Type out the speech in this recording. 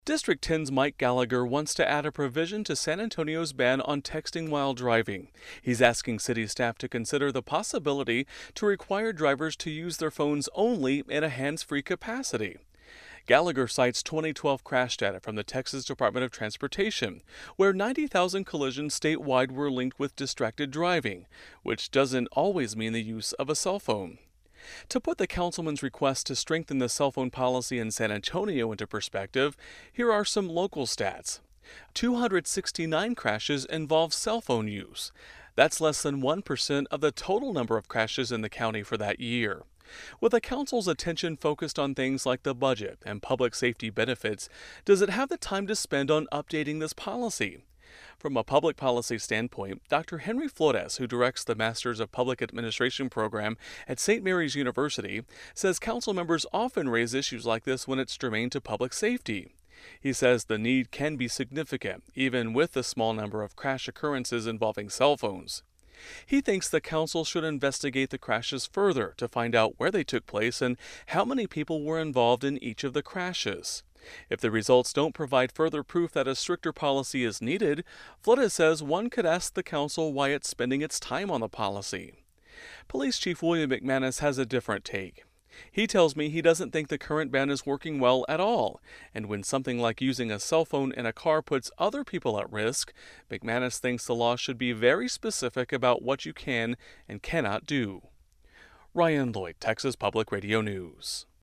District 10's Mike Gallagher wants to add a provision to San Antonio's ban on texting while driving. He's asking city staff to consider the possibility to require drivers to use their phones only in a hands-free capacity. Gallagher cites 2012 crash data from the Texas Department of Transportation, where 90,000 collisions statewide were linked with distracted driving, which doesn't always mean the use of a cell phone. To put the councilman's request to strengthen the cell phone policy in San Antonio into perspective, here are some local stats. 269 crashes involve cell phone use. That's less than 1% of the total number of crashes in the county for that year. With the council's attention focused on things like the budget and public safety benefits, does it have the time to spend on updating this policy? From a public policy standpoint, Dr. Henry Flores, who directs the Masters of Public Administration program at St. Mary's University, says council members often raise issues like this when it's germane to public safety. He says the need can be significant, even with the small number of crash occurrences involving cell phones. He thinks the council should investigate the crashes further to find out where they took place and how many people were involved in each of the crashes. If the results don't provide further proof that a stricter policy is needed, Flores says one could ask the council why it's spending its time on the policy. Police Chief William McManus has a different take. He tells me he doesn't think the current ban is working well at all, and when something like using a cell phone in a car puts other people at risk, McManus thinks the law should be very specific about what you can and cannot do. Ryan Lloyd, Texas Public Radio News.